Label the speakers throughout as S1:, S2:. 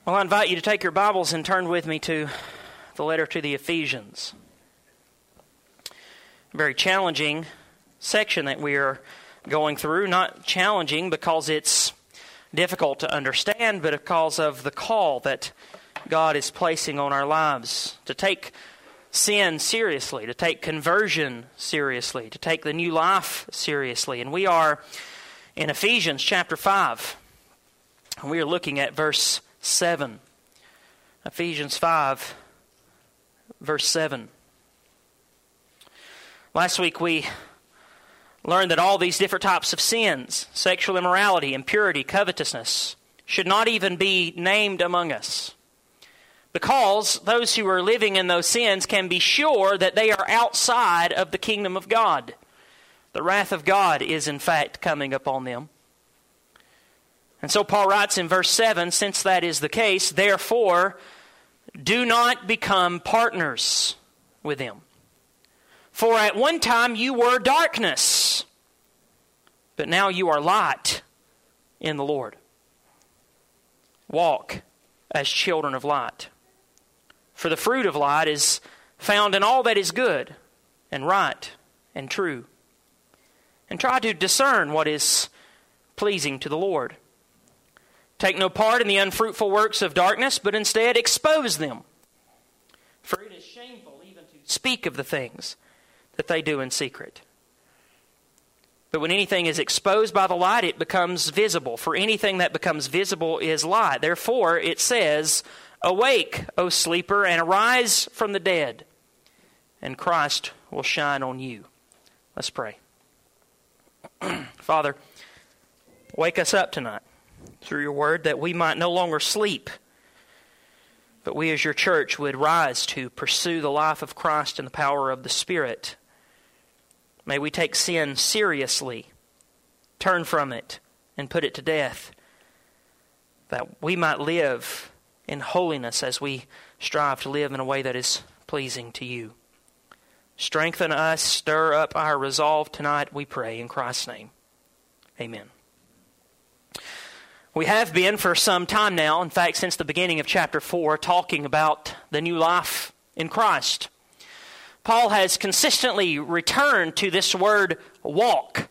S1: Well, I invite you to take your Bibles and turn with me to the letter to the Ephesians. A very challenging section that we are going through. Not challenging because it's difficult to understand, but because of the call that God is placing on our lives to take sin seriously, to take conversion seriously, to take the new life seriously. And we are in Ephesians chapter 5. And we are looking at verse 7. Ephesians 5, verse 7. Last week we learned that all these different types of sins, sexual immorality, impurity, covetousness, should not even be named among us. Because those who are living in those sins can be sure that they are outside of the kingdom of God. The wrath of God is in fact coming upon them. And so Paul writes in verse 7, since that is the case, therefore, do not become partners with them. For at one time you were darkness, but now you are light in the Lord. Walk as children of light. For the fruit of light is found in all that is good and right and true. And try to discern what is pleasing to the Lord. Take no part in the unfruitful works of darkness, but instead expose them. For it is shameful even to speak of the things that they do in secret. But when anything is exposed by the light, it becomes visible. For anything that becomes visible is light. Therefore, it says, awake, O sleeper, and arise from the dead, and Christ will shine on you. Let's pray. Father, wake us up tonight through your word that we might no longer sleep, but we as your church would rise to pursue the life of Christ in the power of the Spirit. May we take sin seriously, turn from it, and put it to death, that we might live in holiness as we strive to live in a way that is pleasing to you. Strengthen us, stir up our resolve tonight, we pray in Christ's name. Amen. We have been for some time now, in fact since the beginning of chapter 4, talking about the new life in Christ. Paul has consistently returned to this word walk.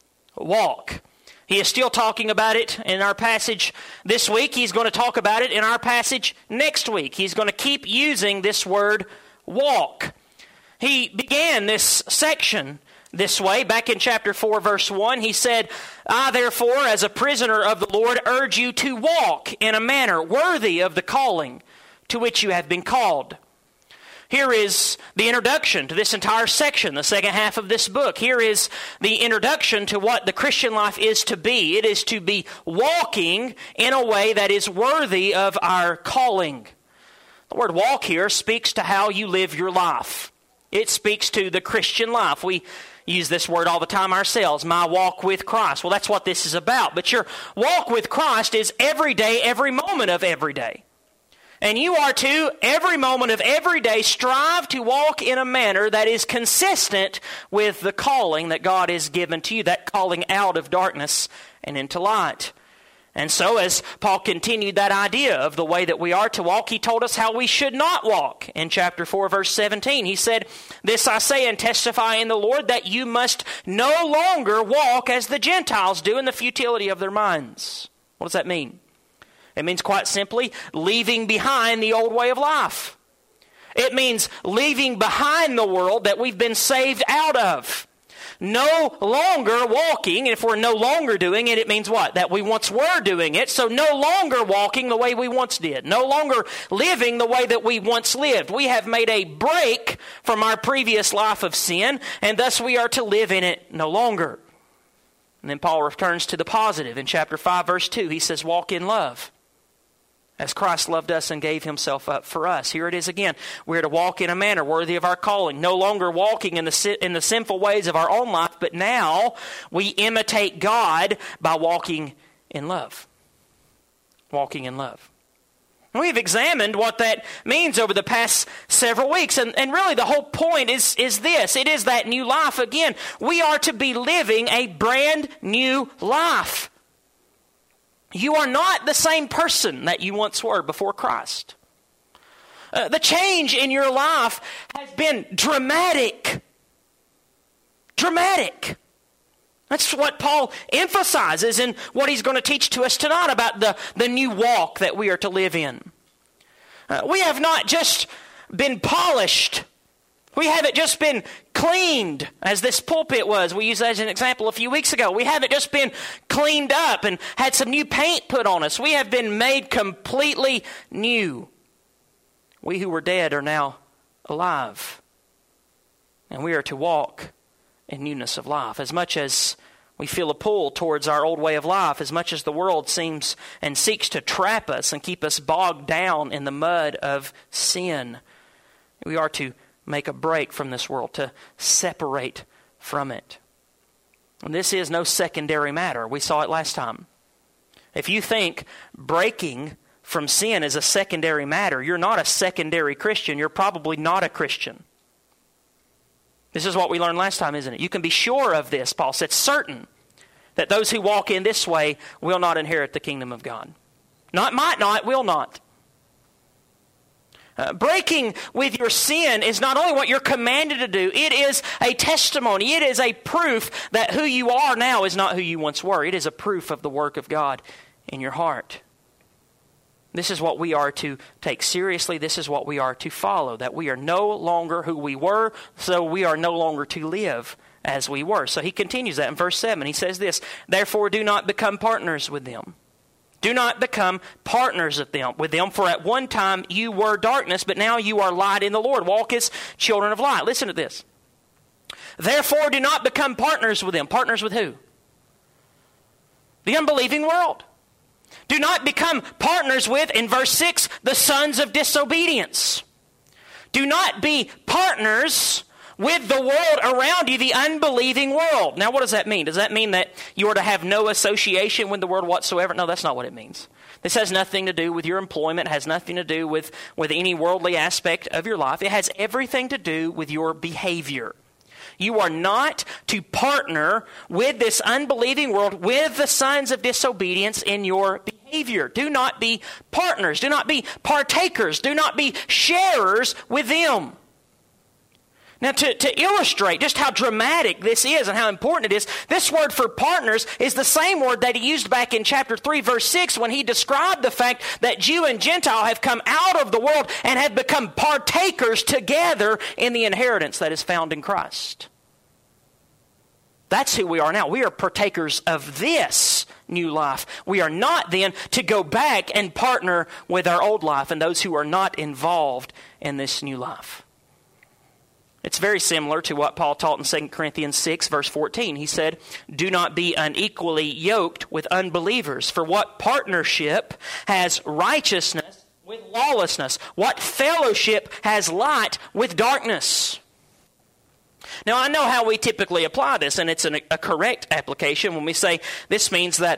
S1: Walk. He is still talking about it in our passage this week. He's going to talk about it in our passage next week. He's going to keep using this word walk. He began this section this way. Back in chapter 4, verse 1, he said, I therefore, as a prisoner of the Lord, urge you to walk in a manner worthy of the calling to which you have been called. Here is the introduction to this entire section, the second half of this book. Here is the introduction to what the Christian life is to be. It is to be walking in a way that is worthy of our calling. The word walk here speaks to how you live your life. It speaks to the Christian life. We use this word all the time ourselves, my walk with Christ. Well, that's what this is about. But your walk with Christ is every day, every moment of every day. And you are to, every moment of every day, strive to walk in a manner that is consistent with the calling that God has given to you, that calling out of darkness and into light. And so as Paul continued that idea of the way that we are to walk, he told us how we should not walk. In chapter 4, verse 17, he said, This I say and testify in the Lord, that you must no longer walk as the Gentiles do in the futility of their minds. What does that mean? It means quite simply leaving behind the old way of life. It means leaving behind the world that we've been saved out of. No longer walking, and if we're no longer doing it, it means what? That we once were doing it, so no longer walking the way we once did. No longer living the way that we once lived. We have made a break from our previous life of sin, and thus we are to live in it no longer. And then Paul returns to the positive. In chapter 5, verse 2, he says, walk in love, as Christ loved us and gave himself up for us. Here it is again. We're to walk in a manner worthy of our calling. No longer walking in the sinful ways of our own life, but now we imitate God by walking in love. Walking in love. And we've examined what that means over the past several weeks. And really the whole point is this. It is that new life again. We are to be living a brand new life. You are not the same person that you once were before Christ. The change in your life has been dramatic. Dramatic. That's what Paul emphasizes in what he's going to teach to us tonight about the new walk that we are to live in. We have not just been polished. We haven't just been cleaned, as this pulpit was. We used that as an example a few weeks ago. We haven't just been cleaned up and had some new paint put on us. We have been made completely new. We who were dead are now alive. And we are to walk in newness of life. As much as we feel a pull towards our old way of life, as much as the world seems and seeks to trap us and keep us bogged down in the mud of sin, we are to make a break from this world, to separate from it. And this is no secondary matter. We saw it last time. If you think breaking from sin is a secondary matter, you're not a secondary Christian. You're probably not a Christian. This is what we learned last time, isn't it? You can be sure of this, Paul said, certain that those who walk in this way will not inherit the kingdom of God. Not might not, will not. Breaking with your sin is not only what you're commanded to do, it is a testimony. It is a proof that who you are now is not who you once were. It is a proof of the work of God in your heart. This is what we are to take seriously. This is what we are to follow, that we are no longer who we were, so we are no longer to live as we were. So he continues that in verse 7. He says this, therefore do not become partners with them. Do not become partners with them, for at one time you were darkness, but now you are light in the Lord. Walk as children of light. Listen to this. Therefore do not become partners with them. Partners with who? The unbelieving world. Do not become partners with, in verse 6, the sons of disobedience. Do not be partners with the world around you, the unbelieving world. Now, what does that mean? Does that mean that you are to have no association with the world whatsoever? No, that's not what it means. This has nothing to do with your employment. It has nothing to do with any worldly aspect of your life. It has everything to do with your behavior. You are not to partner with this unbelieving world, with the sons of disobedience in your behavior. Do not be partners. Do not be partakers. Do not be sharers with them. Now, to illustrate just how dramatic this is and how important it is, this word for partners is the same word that he used back in chapter 3, verse 6, when he described the fact that Jew and Gentile have come out of the world and have become partakers together in the inheritance that is found in Christ. That's who we are now. We are partakers of this new life. We are not then to go back and partner with our old life and those who are not involved in this new life. It's very similar to what Paul taught in 2 Corinthians 6, verse 14. He said, do not be unequally yoked with unbelievers. For what partnership has righteousness with lawlessness? What fellowship has light with darkness? Now, I know how we typically apply this, and it's a correct application when we say this means that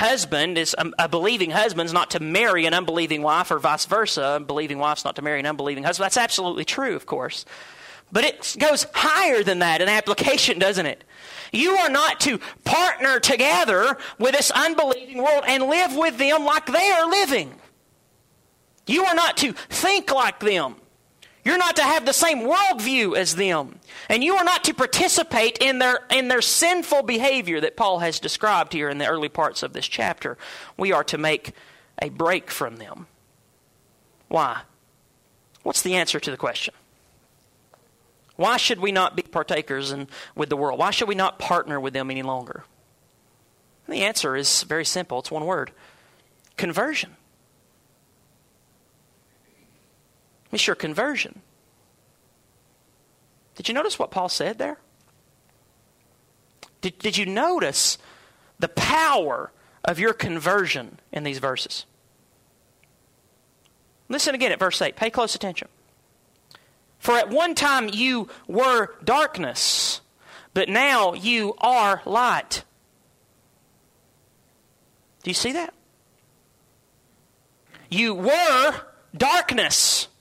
S1: a believing husband is not to marry an unbelieving wife, or vice versa. A believing wife's not to marry an unbelieving husband. That's absolutely true, of course. But it goes higher than that in application, doesn't it? You are not to partner together with this unbelieving world and live with them like they are living. You are not to think like them. You're not to have the same worldview as them. And you are not to participate in their sinful behavior that Paul has described here in the early parts of this chapter. We are to make a break from them. Why? What's the answer to the question? Why should we not be partakers with the world? Why should we not partner with them any longer? And the answer is very simple. It's one word. Conversion. Be sure, conversion. Did you notice what Paul said there? Did you notice the power of your conversion in these verses? Listen again at verse 8. Pay close attention. For at one time you were darkness, but now you are light. Do you see that? You were darkness.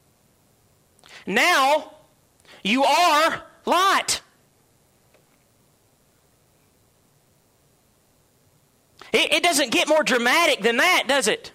S1: Now you are light. It doesn't get more dramatic than that, does it?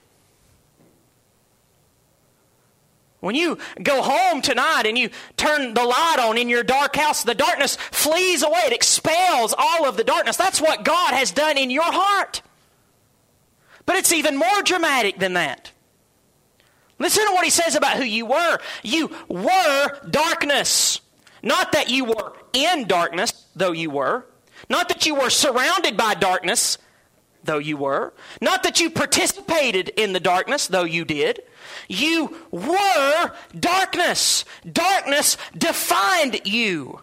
S1: When you go home tonight and you turn the light on in your dark house, the darkness flees away. It expels all of the darkness. That's what God has done in your heart. But it's even more dramatic than that. Listen to what he says about who you were. You were darkness. Not that you were in darkness, though you were. Not that you were surrounded by darkness, though you were. Not that you participated in the darkness, though you did. You were darkness. Darkness defined you.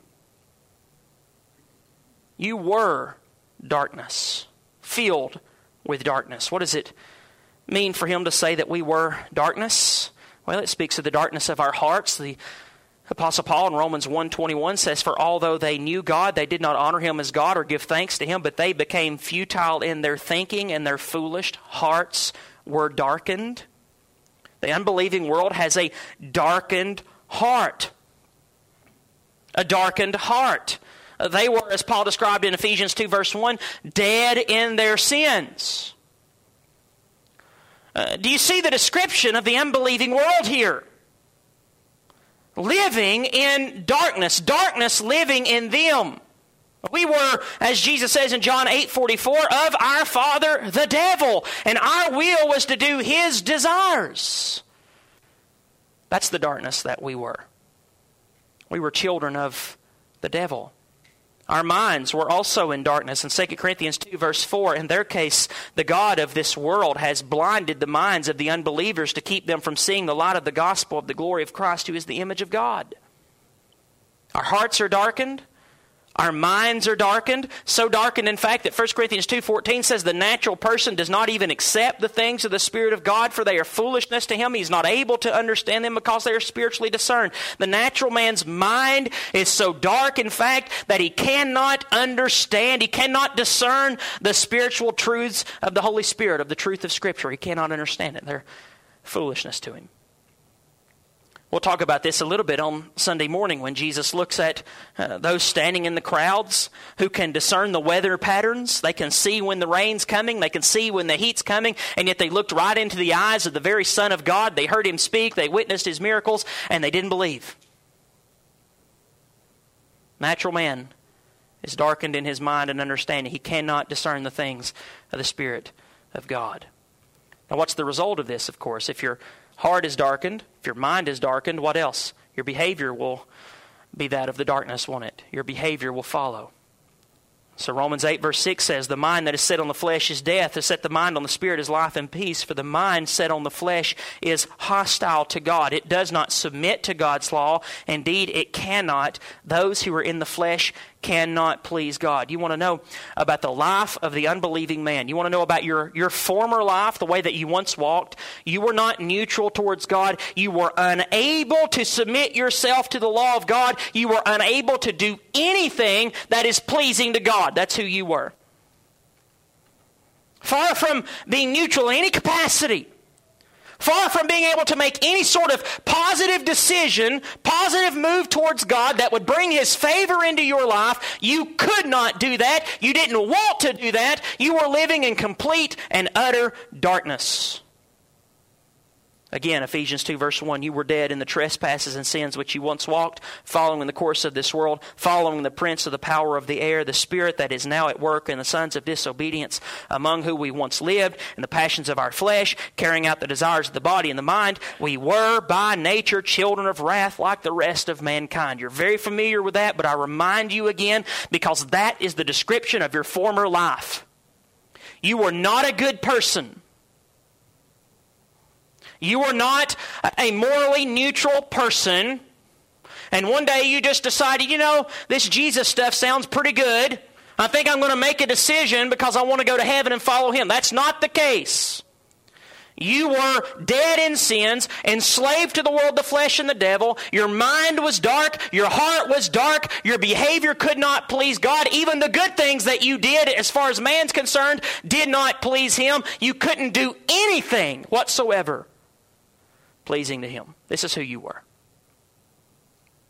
S1: You were darkness, filled with darkness. What does it mean for him to say that we were darkness? Well, it speaks of the darkness of our hearts. The Apostle Paul in Romans 1:21 says, "For although they knew God, they did not honor him as God or give thanks to him, but they became futile in their thinking, and their foolish hearts were darkened." The unbelieving world has a darkened heart. A darkened heart. They were, as Paul described in Ephesians 2 verse 1, dead in their sins. Do you see the description of the unbelieving world here? Living in darkness. Darkness living in them. We were, as Jesus says in John 8:44, of our father the devil, and our will was to do his desires. That's the darkness that we were. We were children of the devil. Our minds were also in darkness. In 2 Corinthians 2 verse 4, in their case, the God of this world has blinded the minds of the unbelievers to keep them from seeing the light of the gospel of the glory of Christ, who is the image of God. Our hearts are darkened. Our minds are darkened. So darkened, in fact, that 1 Corinthians 2:14 says the natural person does not even accept the things of the Spirit of God, for they are foolishness to him. He's not able to understand them because they are spiritually discerned. The natural man's mind is so dark, in fact, that he cannot understand, he cannot discern the spiritual truths of the Holy Spirit, of the truth of Scripture. He cannot understand it. They're foolishness to him. We'll talk about this a little bit on Sunday morning when Jesus looks at those standing in the crowds who can discern the weather patterns. They can see when the rain's coming. They can see when the heat's coming. And yet they looked right into the eyes of the very Son of God. They heard him speak. They witnessed his miracles. And they didn't believe. Natural man is darkened in his mind and understanding. He cannot discern the things of the Spirit of God. Now what's the result of this, of course? If your heart is darkened, if your mind is darkened, what else? Your behavior will be that of the darkness, won't it? Your behavior will follow. So Romans 8 verse 6 says, "The mind that is set on the flesh is death. To set the mind on the Spirit is life and peace. For the mind set on the flesh is hostile to God. It does not submit to God's law. Indeed, it cannot. Those who are in the flesh cannot please God." You want to know about the life of the unbelieving man. You want to know about your former life, the way that you once walked. You were not neutral towards God. You were unable to submit yourself to the law of God. You were unable to do anything that is pleasing to God. That's who you were. Far from being neutral in any capacity. Far from being able to make any sort of positive decision, positive move towards God that would bring His favor into your life, you could not do that. You didn't want to do that. You were living in complete and utter darkness. Again, Ephesians 2 verse 1, "You were dead in the trespasses and sins which you once walked, following in the course of this world, following the prince of the power of the air, the spirit that is now at work in the sons of disobedience, among whom we once lived, in the passions of our flesh, carrying out the desires of the body and the mind. We were by nature children of wrath like the rest of mankind." You're very familiar with that, but I remind you again, because that is the description of your former life. You were not a good person. You were not a morally neutral person. And one day you just decided, this Jesus stuff sounds pretty good. I think I'm going to make a decision because I want to go to heaven and follow Him. That's not the case. You were dead in sins, enslaved to the world, the flesh, and the devil. Your mind was dark. Your heart was dark. Your behavior could not please God. Even the good things that you did, as far as man's concerned, did not please Him. You couldn't do anything whatsoever pleasing to Him. This is who you were.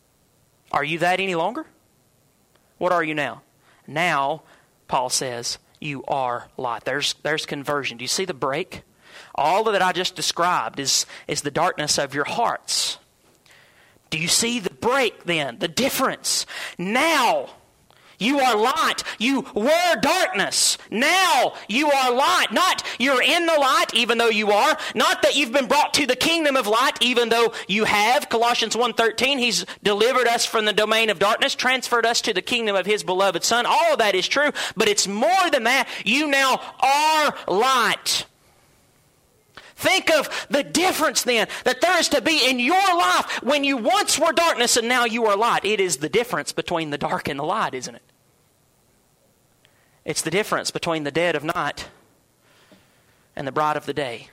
S1: Are you that any longer? What are you now? Now, Paul says, you are light. There's conversion. Do you see the break? All that I just described is the darkness of your hearts. Do you see the break then? The difference? Now you are light. You were darkness. Now you are light. Not you're in the light, even though you are. Not that you've been brought to the kingdom of light, even though you have. Colossians 1:13, He's delivered us from the domain of darkness, transferred us to the kingdom of His beloved Son. All of that is true, but it's more than that. You now are light. Think of the difference then that there is to be in your life when you once were darkness and now you are light. It is the difference between the dark and the light, isn't it? It's the difference between the dead of night and the bright of the day.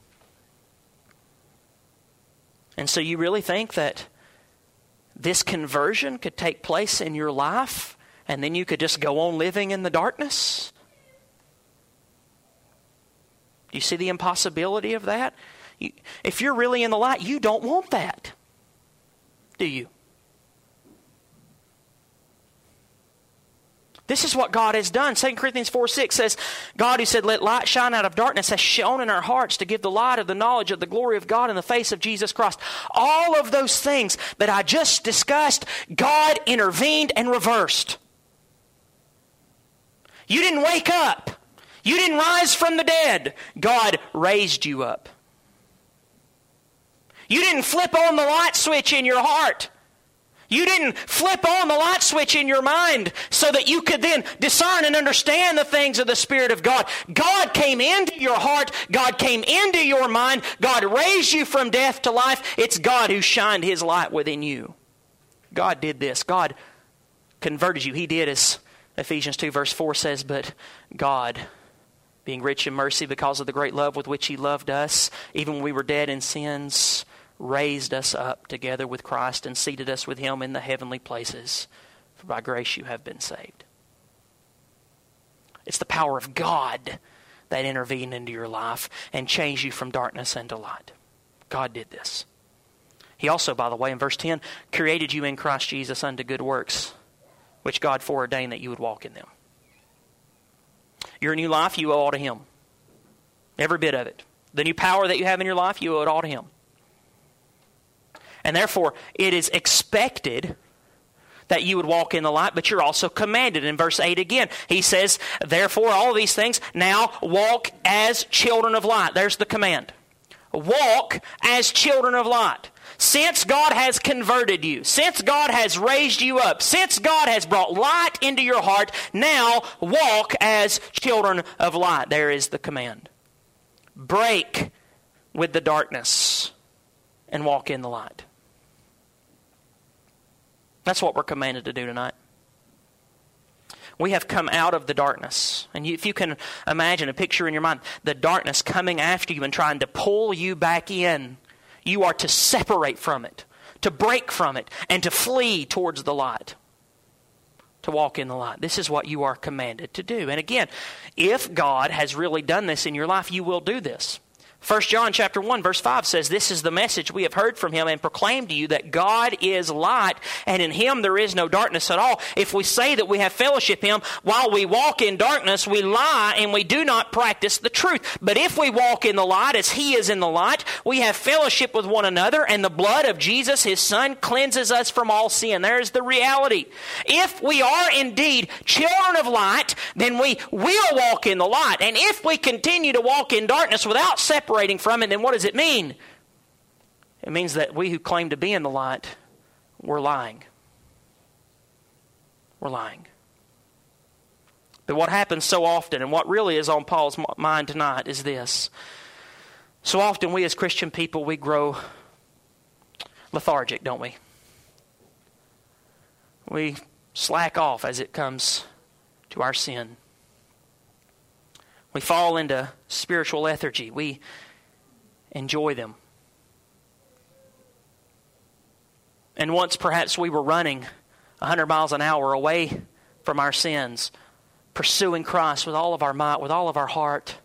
S1: And so you really think that this conversion could take place in your life and then you could just go on living in the darkness? Do you see the impossibility of that? If you're really in the light, you don't want that, do you? This is what God has done. 2 Corinthians 4:6 says, God who said, let light shine out of darkness, has shone in our hearts to give the light of the knowledge of the glory of God in the face of Jesus Christ. All of those things that I just discussed, God intervened and reversed. You didn't wake up. You didn't rise from the dead. God raised you up. You didn't flip on the light switch in your heart. You didn't flip on the light switch in your mind so that you could then discern and understand the things of the Spirit of God. God came into your heart. God came into your mind. God raised you from death to life. It's God who shined His light within you. God did this. God converted you. He did, as Ephesians 2 verse 4 says, but God, being rich in mercy because of the great love with which He loved us, even when we were dead in sins, raised us up together with Christ and seated us with Him in the heavenly places. For by grace you have been saved. It's the power of God that intervened into your life and changed you from darkness into light. God did this. He also, by the way, in verse 10, created you in Christ Jesus unto good works, which God foreordained that you would walk in them. Your new life, you owe all to Him. Every bit of it. The new power that you have in your life, you owe it all to Him. And therefore, it is expected that you would walk in the light, but you're also commanded. In verse 8 again, He says, therefore, all of these things, now walk as children of light. There's the command. Walk as children of light. Since God has converted you, since God has raised you up, since God has brought light into your heart, now walk as children of light. There is the command. Break with the darkness and walk in the light. That's what we're commanded to do tonight. We have come out of the darkness. And if you can imagine a picture in your mind, the darkness coming after you and trying to pull you back in, you are to separate from it, to break from it, and to flee towards the light, to walk in the light. This is what you are commanded to do. And again, if God has really done this in your life, you will do this. 1 John chapter 1 verse 5 says, this is the message we have heard from Him and proclaimed to you, that God is light, and in Him there is no darkness at all. If we say that we have fellowship with Him while we walk in darkness, we lie and we do not practice the truth. But if we walk in the light as He is in the light, we have fellowship with one another, and the blood of Jesus, His Son, cleanses us from all sin. There's the reality. If we are indeed children of light, then we will walk in the light. And if we continue to walk in darkness without separating from it, then what does it mean? It means that we who claim to be in the light, we're lying. We're lying. But what happens so often, and what really is on Paul's mind tonight, is this. So often we as Christian people, we grow lethargic, don't we? We slack off as it comes to our sin. We fall into spiritual lethargy. We enjoy them. And once perhaps we were running 100 miles an hour away from our sins, pursuing Christ with all of our might, with all of our heart.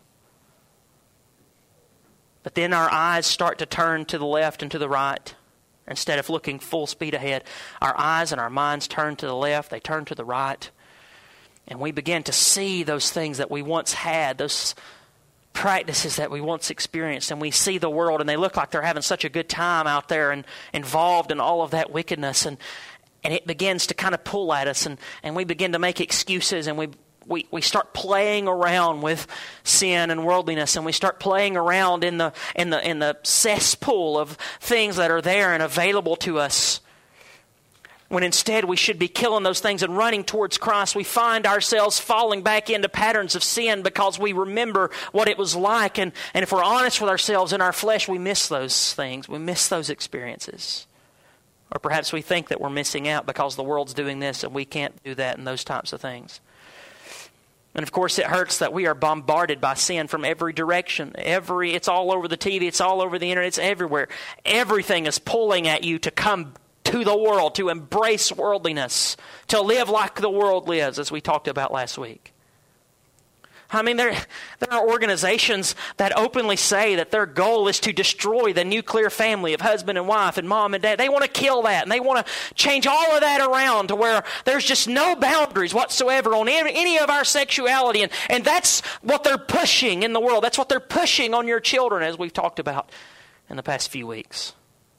S1: But then our eyes start to turn to the left and to the right. Instead of looking full speed ahead, our eyes and our minds turn to the left, they turn to the right. And we begin to see those things that we once had, those practices that we once experienced, and we see the world and they look like they're having such a good time out there and involved in all of that wickedness, and it begins to kind of pull at us, and we begin to make excuses, and we start playing around with sin and worldliness, and we start playing around in the cesspool of things that are there and available to us. When instead we should be killing those things and running towards Christ, we find ourselves falling back into patterns of sin because we remember what it was like. And if we're honest with ourselves in our flesh, we miss those things. We miss those experiences. Or perhaps we think that we're missing out because the world's doing this and we can't do that and those types of things. And of course it hurts that we are bombarded by sin from every direction. It's all over the TV, it's all over the internet, it's everywhere. Everything is pulling at you to come to the world, to embrace worldliness, to live like the world lives, as we talked about last week. I mean, there are organizations that openly say that their goal is to destroy the nuclear family of husband and wife and mom and dad. They want to kill that, and they want to change all of that around to where there's just no boundaries whatsoever on any of our sexuality. And that's what they're pushing in the world. That's what they're pushing on your children, as we've talked about in the past few weeks.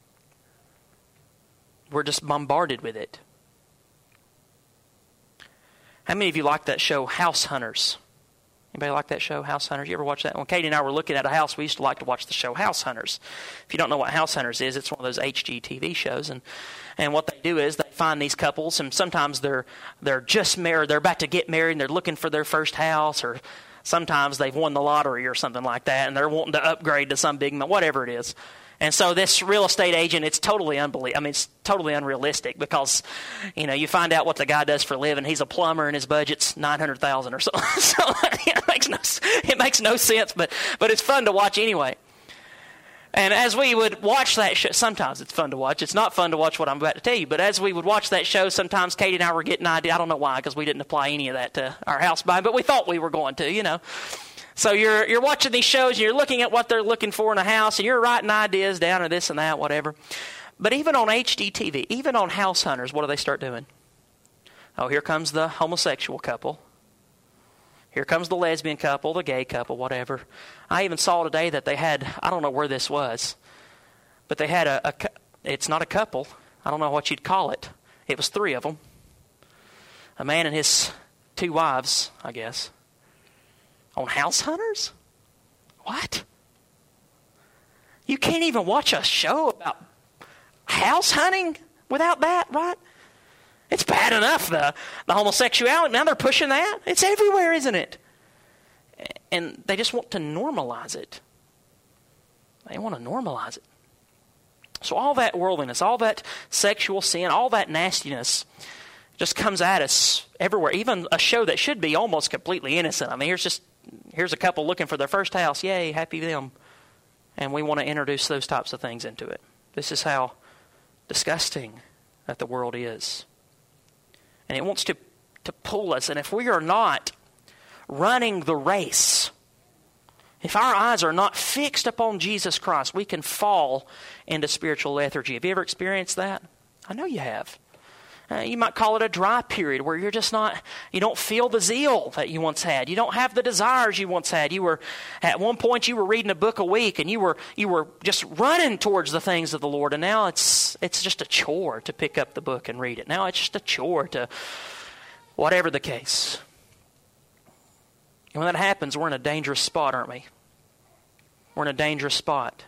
S1: We're just bombarded with it. How many of you like that show, House Hunters? Anybody like that show, House Hunters? You ever watch that? When Katie and I were looking at a house, we used to like to watch the show House Hunters. If you don't know what House Hunters is, it's one of those HGTV shows. And what they do is they find these couples, and sometimes they're just married, they're about to get married, and they're looking for their first house, or sometimes they've won the lottery or something like that, and they're wanting to upgrade to some big, whatever it is. And so this real estate agent, it's totally it's totally unrealistic because, you find out what the guy does for a living. He's a plumber and his budget's $900,000 or something. So it makes no sense, but it's fun to watch anyway. And as we would watch that show, sometimes it's fun to watch. It's not fun to watch what I'm about to tell you, but as we would watch that show, sometimes Katie and I were getting ideas. I don't know why, because we didn't apply any of that to our house buying, but we thought we were going to, So you're watching these shows and you're looking at what they're looking for in a house and you're writing ideas down or this and that, whatever. But even on HGTV, even on House Hunters, what do they start doing? Oh, here comes the homosexual couple. Here comes the lesbian couple, the gay couple, whatever. I even saw today that they had, I don't know where this was, but they had it's not a couple. I don't know what you'd call it. It was 3 of them. A man and his 2 wives, I guess. On House Hunters? What? You can't even watch a show about house hunting without that, right? It's bad enough, the homosexuality. Now they're pushing that. It's everywhere, isn't it? And they just want to normalize it. They want to normalize it. So all that worldliness, all that sexual sin, all that nastiness just comes at us everywhere. Even a show that should be almost completely innocent. I mean, here's a couple looking for their first house. Yay, happy them. And we want to introduce those types of things into it. This is how disgusting that the world is. And it wants to pull us. And if we are not running the race, if our eyes are not fixed upon Jesus Christ, we can fall into spiritual lethargy. Have you ever experienced that? I know you have. You might call it a dry period where you're just you don't feel the zeal that you once had. You don't have the desires you once had. At one point you were reading a book a week and you were just running towards the things of the Lord, and now it's just a chore to pick up the book and read it. Now it's just a chore to whatever the case. And when that happens, we're in a dangerous spot, aren't we? We're in a dangerous spot.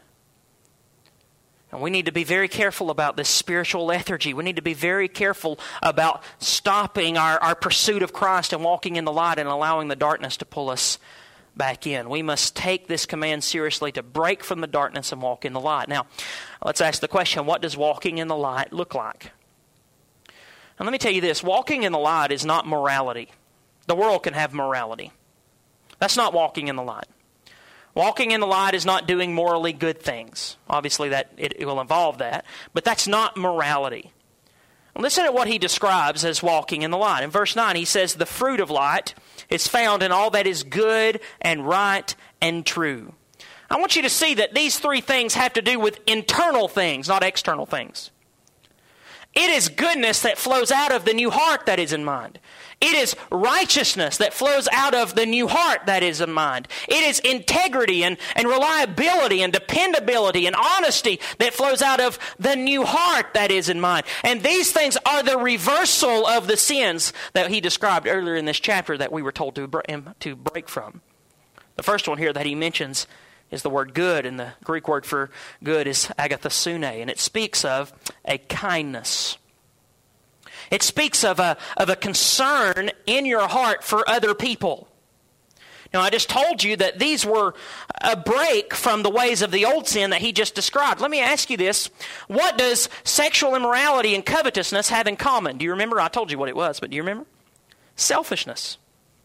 S1: And we need to be very careful about this spiritual lethargy. We need to be very careful about stopping our pursuit of Christ and walking in the light and allowing the darkness to pull us back in. We must take this command seriously to break from the darkness and walk in the light. Now, let's ask the question, what does walking in the light look like? And let me tell you this, walking in the light is not morality. The world can have morality. That's not walking in the light. Walking in the light is not doing morally good things. Obviously, that it will involve that, but that's not morality. Listen to what he describes as walking in the light. In verse 9, he says, the fruit of light is found in all that is good and right and true. I want you to see that these 3 things have to do with internal things, not external things. It is goodness that flows out of the new heart that is in mind. It is righteousness that flows out of the new heart that is in mind. It is integrity and reliability and dependability and honesty that flows out of the new heart that is in mind. And these things are the reversal of the sins that he described earlier in this chapter that we were told to break from. The first one here that he mentions is the word good, and the Greek word for good is agathosune, and it speaks of a kindness. It speaks of a concern in your heart for other people. Now, I just told you that these were a break from the ways of the old sin that he just described. Let me ask you this. What does sexual immorality and covetousness have in common? Do you remember? I told you what it was, but do you remember? Selfishness.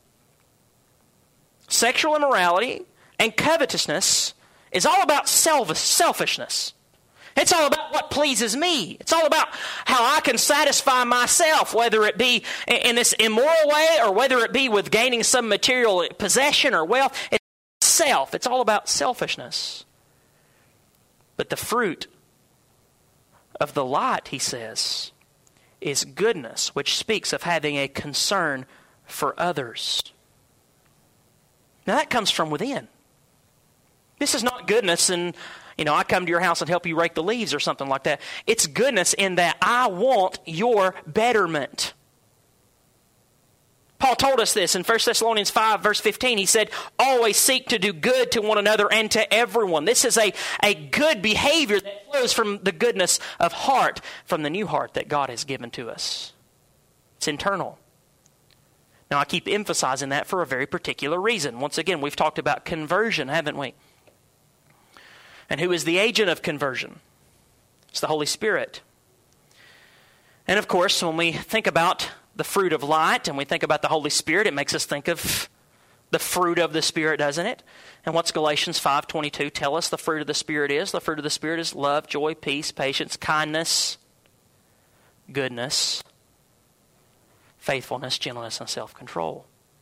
S1: Sexual immorality and covetousness is all about selfishness. It's all about what pleases me. It's all about how I can satisfy myself, whether it be in this immoral way or whether it be with gaining some material possession or wealth. It's self. It's all about selfishness. But the fruit of the light, he says, is goodness, which speaks of having a concern for others. Now that comes from within. This is not goodness and, I come to your house and help you rake the leaves or something like that. It's goodness in that I want your betterment. Paul told us this in 1 Thessalonians 5, verse 15. He said, always seek to do good to one another and to everyone. This is a good behavior that flows from the goodness of heart, from the new heart that God has given to us. It's internal. Now, I keep emphasizing that for a very particular reason. Once again, we've talked about conversion, haven't we? And who is the agent of conversion? It's the Holy Spirit. And of course, when we think about the fruit of light and we think about the Holy Spirit, it makes us think of the fruit of the Spirit, doesn't it? And what's Galatians 5:22 tell us the fruit of the Spirit is? The fruit of the Spirit is love, joy, peace, patience, kindness, goodness, faithfulness, gentleness, and self-control.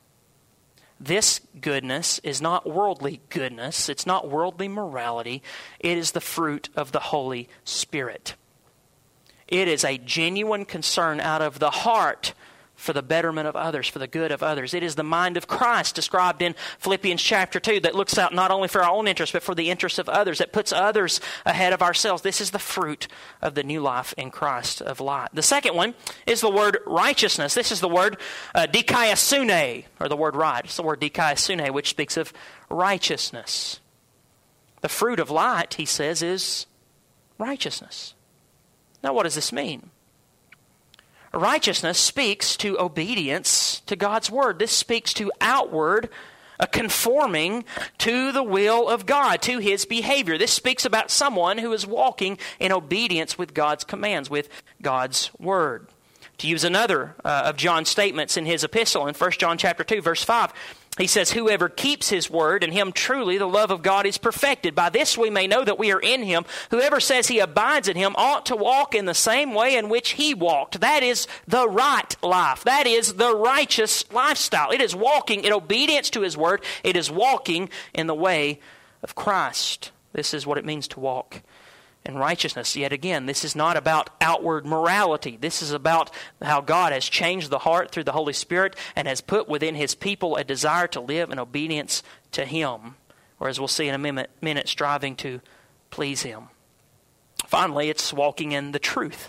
S1: This goodness is not worldly goodness. It's not worldly morality. It is the fruit of the Holy Spirit. It is a genuine concern out of the heart for the betterment of others, for the good of others. It is the mind of Christ described in Philippians chapter 2 that looks out not only for our own interests, but for the interests of others, that puts others ahead of ourselves. This is the fruit of the new life in Christ of light. The second one is the word righteousness. This is the word dikaiosune, or the word right. It's the word dikaiosune, which speaks of righteousness. The fruit of light, he says, is righteousness. Now, what does this mean? Righteousness speaks to obedience to God's word. This speaks to outward conforming to the will of God, to his behavior. This speaks about someone who is walking in obedience with God's commands, with God's word. To use another of John's statements in his epistle in 1 John chapter 2, verse 5, he says, whoever keeps his word, in him truly the love of God is perfected. By this we may know that we are in him. Whoever says he abides in him ought to walk in the same way in which he walked. That is the right life. That is the righteous lifestyle. It is walking in obedience to his word. It is walking in the way of Christ. This is what it means to walk in righteousness. Yet again, this is not about outward morality. This is about how God has changed the heart through the Holy Spirit and has put within his people a desire to live in obedience to him, or as we'll see in a minute, striving to please him. Finally, it's walking in the truth.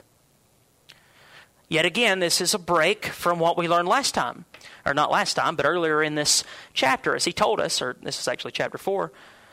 S1: Yet again, this is a break from what we learned last time. Or not last time, but earlier in this chapter, as he told us, or this is actually chapter 4,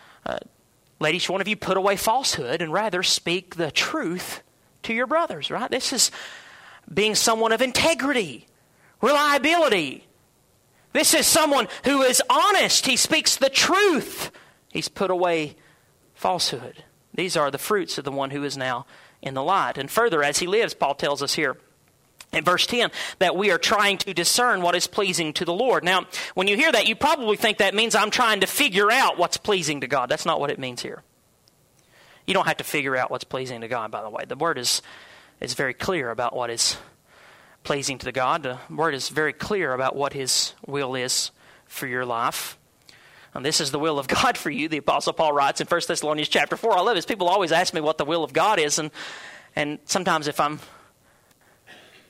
S1: let each one of you put away falsehood and rather speak the truth to your brothers, right? This is being someone of integrity, reliability. This is someone who is honest. He speaks the truth. He's put away falsehood. These are the fruits of the one who is now in the light. And further, as he lives, Paul tells us here in verse 10, that we are trying to discern what is pleasing to the Lord. Now, when you hear that, you probably think that means I'm trying to figure out what's pleasing to God. That's not what it means here. You don't have to figure out what's pleasing to God, by the way. The Word is very clear about what is pleasing to God. The Word is very clear about what His will is for your life. And this is the will of God for you, the Apostle Paul writes in 1 Thessalonians chapter 4. I love this. People always ask me what the will of God is, and sometimes if I'm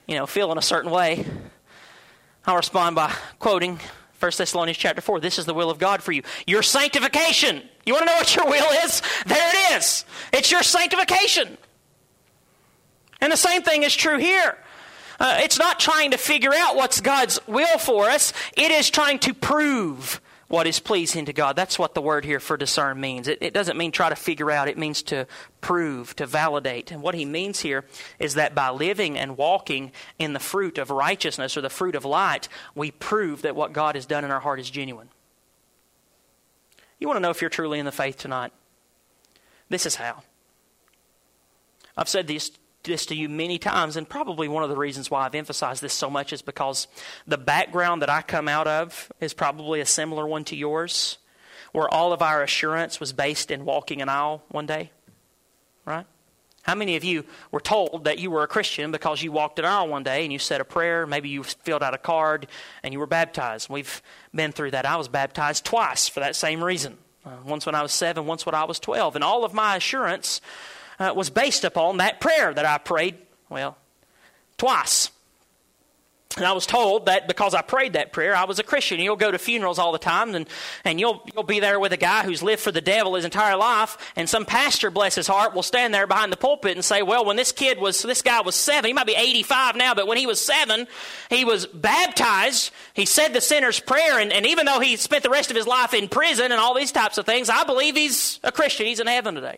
S1: feeling a certain way, I'll respond by quoting 1 Thessalonians chapter 4. This is the will of God for you. Your sanctification. You want to know what your will is? There it is. It's your sanctification. And the same thing is true here. It's not trying to figure out what's God's will for us. It is trying to prove what is pleasing to God. That's what the word here for discern means. It doesn't mean try to figure out. It means to prove, to validate. And what he means here is that by living and walking in the fruit of righteousness or the fruit of light, we prove that what God has done in our heart is genuine. You want to know if you're truly in the faith tonight? This is how. I've said this to you many times, and probably one of the reasons why I've emphasized this so much is because the background that I come out of is probably a similar one to yours, where all of our assurance was based in walking an aisle one day, right? How many of you were told that you were a Christian because you walked an aisle one day and you said a prayer, maybe you filled out a card, and you were baptized? We've been through that. I was baptized twice for that same reason. Once when I was 7, once when I was 12. And all of my assurance was based upon that prayer that I prayed, twice. And I was told that because I prayed that prayer, I was a Christian. You'll go to funerals all the time, and you'll be there with a guy who's lived for the devil his entire life, and some pastor, bless his heart, will stand there behind the pulpit and say, well, when this guy was 7, he might be 85 now, but when he was 7, he was baptized, he said the sinner's prayer, and even though he spent the rest of his life in prison and all these types of things, I believe he's a Christian. He's in heaven today.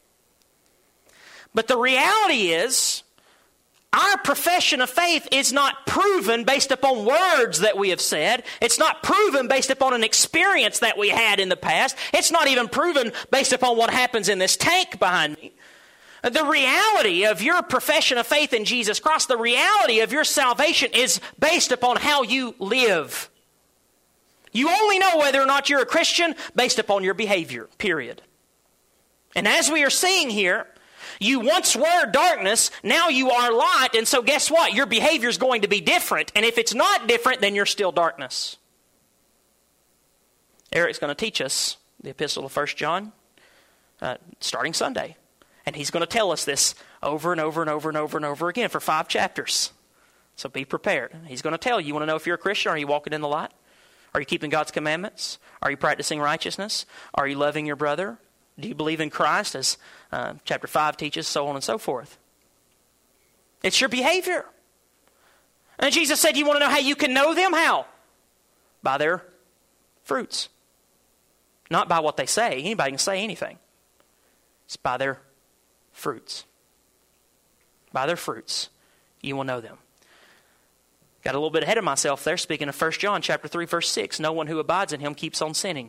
S1: But the reality is, our profession of faith is not proven based upon words that we have said. It's not proven based upon an experience that we had in the past. It's not even proven based upon what happens in this tank behind me. The reality of your profession of faith in Jesus Christ, the reality of your salvation is based upon how you live. You only know whether or not you're a Christian based upon your behavior, period. And as we are seeing here, you once were darkness, now you are light, and so guess what? Your behavior is going to be different, and if it's not different, then you're still darkness. Eric's going to teach us the epistle of 1 John starting Sunday, and he's going to tell us this over and over and over and over and over again for 5 chapters. So be prepared. He's going to tell you want to know if you're a Christian, are you walking in the light? Are you keeping God's commandments? Are you practicing righteousness? Are you loving your brother? Do you believe in Christ, as chapter 5 teaches, so on and so forth? It's your behavior. And Jesus said, you want to know how you can know them? How? By their fruits. Not by what they say. Anybody can say anything. It's by their fruits. By their fruits, you will know them. Got a little bit ahead of myself there, speaking of 1 John chapter 3, verse 6. No one who abides in him keeps on sinning.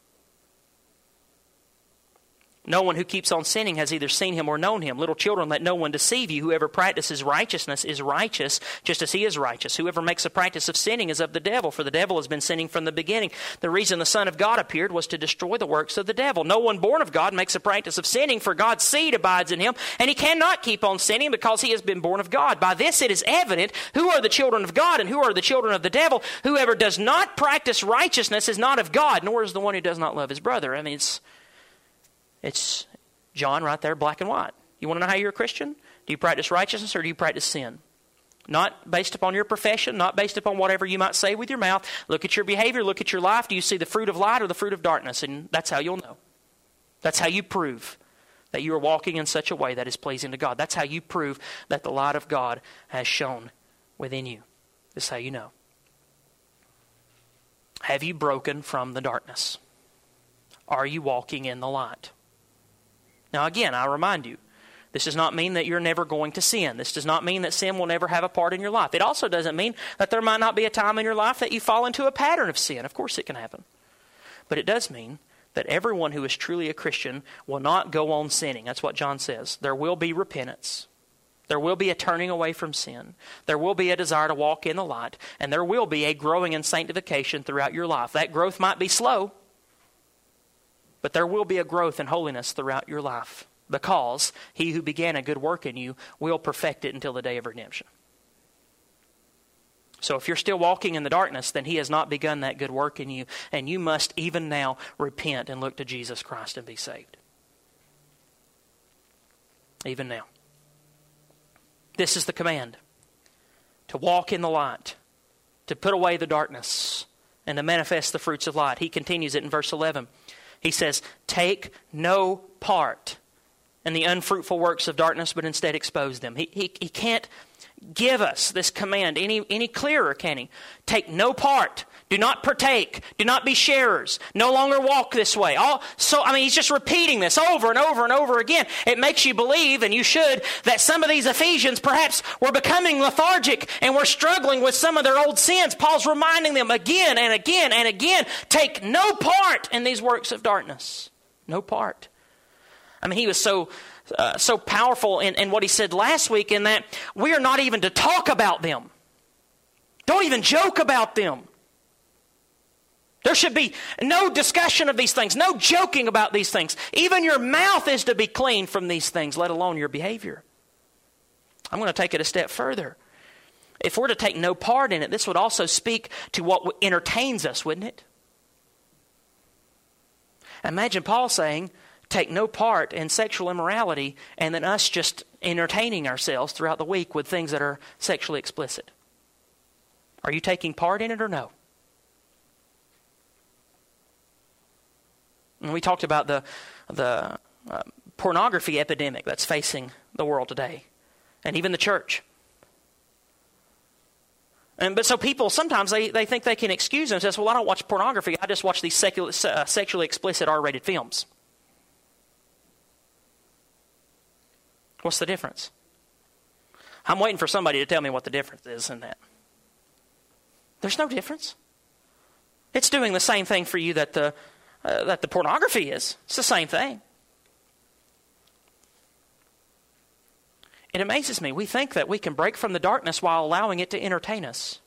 S1: No one who keeps on sinning has either seen him or known him. Little children, let no one deceive you. Whoever practices righteousness is righteous, just as he is righteous. Whoever makes a practice of sinning is of the devil, for the devil has been sinning from the beginning. The reason the Son of God appeared was to destroy the works of the devil. No one born of God makes a practice of sinning, for God's seed abides in him, and he cannot keep on sinning because he has been born of God. By this it is evident who are the children of God and who are the children of the devil. Whoever does not practice righteousness is not of God, nor is the one who does not love his brother. I mean, it's John right there, black and white. You want to know how you're a Christian? Do you practice righteousness or do you practice sin? Not based upon your profession, not based upon whatever you might say with your mouth. Look at your behavior, look at your life. Do you see the fruit of light or the fruit of darkness? And that's how you'll know. That's how you prove that you are walking in such a way that is pleasing to God. That's how you prove that the light of God has shone within you. This is how you know. Have you broken from the darkness? Are you walking in the light? Now again, I remind you, this does not mean that you're never going to sin. This does not mean that sin will never have a part in your life. It also doesn't mean that there might not be a time in your life that you fall into a pattern of sin. Of course it can happen. But it does mean that everyone who is truly a Christian will not go on sinning. That's what John says. There will be repentance. There will be a turning away from sin. There will be a desire to walk in the light. And there will be a growing in sanctification throughout your life. That growth might be slow, but there will be a growth in holiness throughout your life, because he who began a good work in you will perfect it until the day of redemption. So if you're still walking in the darkness, then he has not begun that good work in you, and you must even now repent and look to Jesus Christ and be saved. Even now. This is the command. to walk in the light, to put away the darkness, and to manifest the fruits of light. He continues it in verse 11. He says, take no part in the unfruitful works of darkness, but instead expose them. He can't give us this command any clearer, can he? Take no part. Do not partake. Do not be sharers. No longer walk this way. He's just repeating this over and over and over again. It makes you believe, and you should, that some of these Ephesians perhaps were becoming lethargic and were struggling with some of their old sins. Paul's reminding them again and again and again, take no part in these works of darkness. No part. He was so powerful in what he said last week, in that we are not even to talk about them. Don't even joke about them. There should be no discussion of these things, no joking about these things. Even your mouth is to be clean from these things, let alone your behavior. I'm going to take it a step further. If we're to take no part in it, this would also speak to what entertains us, wouldn't it? Imagine Paul saying, take no part in sexual immorality, and then us just entertaining ourselves throughout the week with things that are sexually explicit. Are you taking part in it or no? And we talked about the pornography epidemic that's facing the world today, and even the church. But so people, sometimes they think they can excuse themselves. Well, I don't watch pornography. I just watch these sexually explicit R-rated films. What's the difference? I'm waiting for somebody to tell me what the difference is in that. There's no difference. It's doing the same thing for you that the pornography is. It's the same thing. It amazes me. We think that we can break from the darkness while allowing it to entertain us.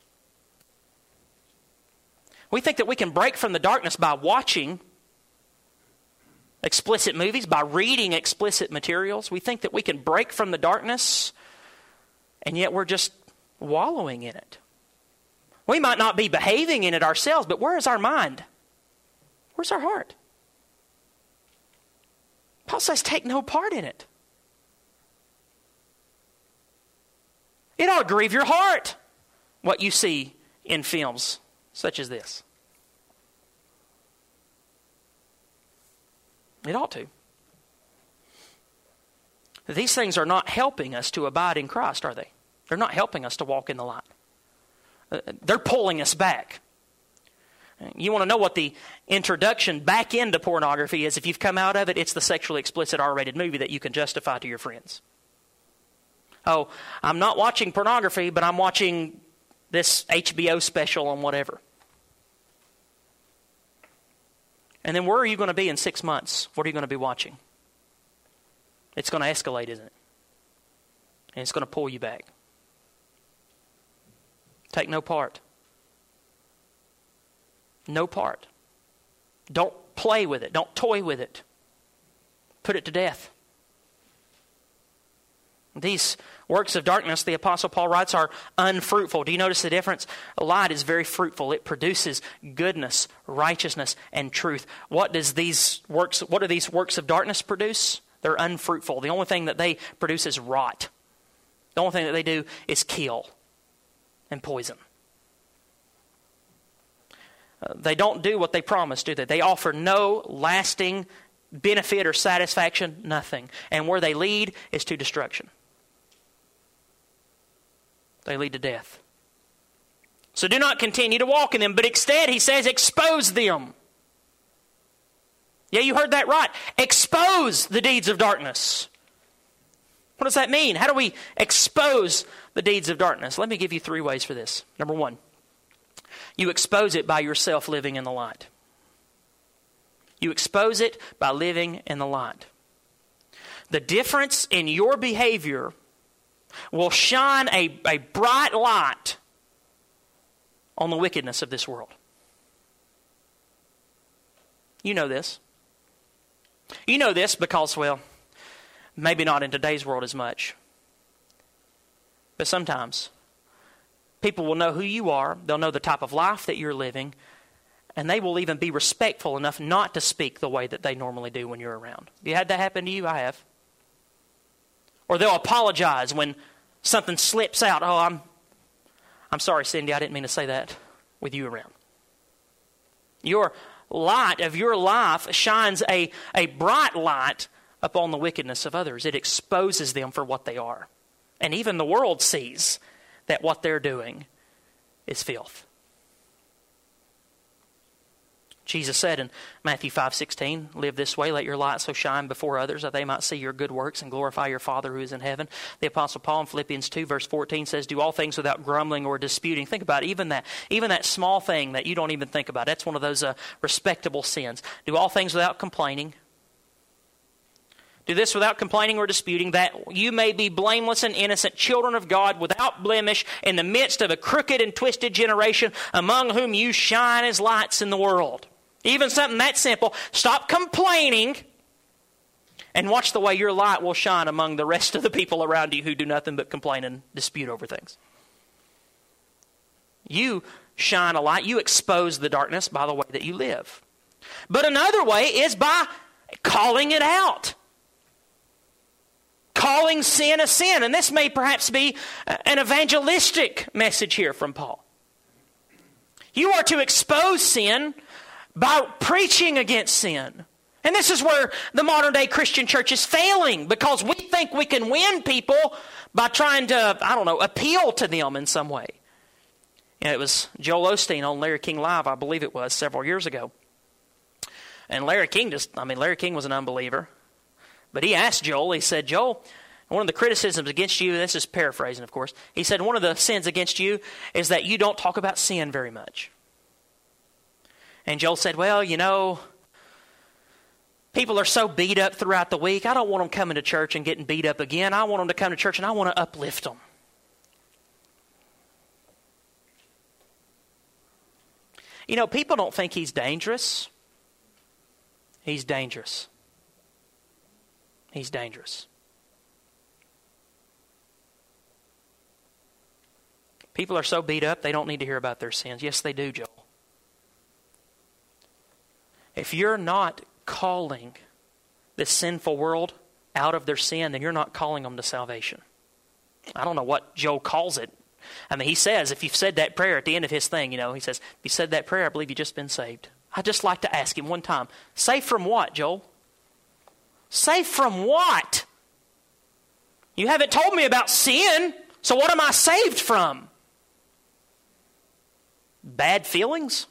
S1: We think that we can break from the darkness by watching explicit movies, by reading explicit materials. We think that we can break from the darkness, and yet we're just wallowing in it. We might not be behaving in it ourselves, but where is our mind? Where's our heart? Paul says, take no part in it. It ought to grieve your heart what you see in films such as this. It ought to. These things are not helping us to abide in Christ, are they? They're not helping us to walk in the light. They're pulling us back. You want to know what the introduction back into pornography is? If you've come out of it, it's the sexually explicit R-rated movie that you can justify to your friends. Oh, I'm not watching pornography, but I'm watching this HBO special on whatever. And then where are you going to be in 6 months? What are you going to be watching? It's going to escalate, isn't it? And it's going to pull you back. Take no part. No part. Don't play with it. Don't toy with it. Put it to death. These works of darkness, the Apostle Paul writes, are unfruitful. Do you notice the difference? Light is very fruitful. It produces goodness, righteousness, and truth. What do these works of darkness produce? They're unfruitful. The only thing that they produce is rot. The only thing that they do is kill and poison. They don't do what they promise, do they? They offer no lasting benefit or satisfaction, nothing. And where they lead is to destruction. They lead to death. So do not continue to walk in them, but instead, he says, expose them. Yeah, you heard that right. Expose the deeds of darkness. What does that mean? How do we expose the deeds of darkness? Let me give you 3 ways for this. Number 1, you expose it by yourself living in the light. You expose it by living in the light. The difference in your behavior will shine a bright light on the wickedness of this world. You know this. You know this because, well, maybe not in today's world as much, but sometimes people will know who you are. They'll know the type of life that you're living, and they will even be respectful enough not to speak the way that they normally do when you're around. Have you had that happen to you? I have. Or they'll apologize when something slips out. Oh, I'm sorry, Cindy, I didn't mean to say that with you around. Your light of your life shines a bright light upon the wickedness of others. It exposes them for what they are. And even the world sees that what they're doing is filth. Jesus said in Matthew 5:16, live this way, let your light so shine before others that they might see your good works and glorify your Father who is in heaven. The Apostle Paul in Philippians 2 verse 14 says, do all things without grumbling or disputing. Think about it, even that small thing that you don't even think about. That's one of those respectable sins. Do all things without complaining. Do this without complaining or disputing, that you may be blameless and innocent, children of God, without blemish, in the midst of a crooked and twisted generation, among whom you shine as lights in the world. Even something that simple. Stop complaining and watch the way your light will shine among the rest of the people around you who do nothing but complain and dispute over things. You shine a light. You expose the darkness by the way that you live. But another way is by calling it out. Calling sin a sin. And this may perhaps be an evangelistic message here from Paul. You are to expose sin by preaching against sin. And this is where the modern day Christian church is failing, because we think we can win people by trying to, appeal to them in some way. It was Joel Osteen on Larry King Live, I believe it was, several years ago. And Larry King was an unbeliever. But he asked Joel, he said, Joel, one of the criticisms against you, this is paraphrasing of course, he said one of the sins against you is that you don't talk about sin very much. And Joel said, well, people are so beat up throughout the week. I don't want them coming to church and getting beat up again. I want them to come to church and I want to uplift them. People don't think he's dangerous. He's dangerous. He's dangerous. People are so beat up, they don't need to hear about their sins. Yes, they do, Joel. If you're not calling this sinful world out of their sin, then you're not calling them to salvation. I don't know what Joel calls it. He says, if you've said that prayer at the end of his thing, he says, if you said that prayer, I believe you've just been saved. I'd just like to ask him one time, saved from what, Joel? Saved from what? You haven't told me about sin, so what am I saved from? Bad feelings?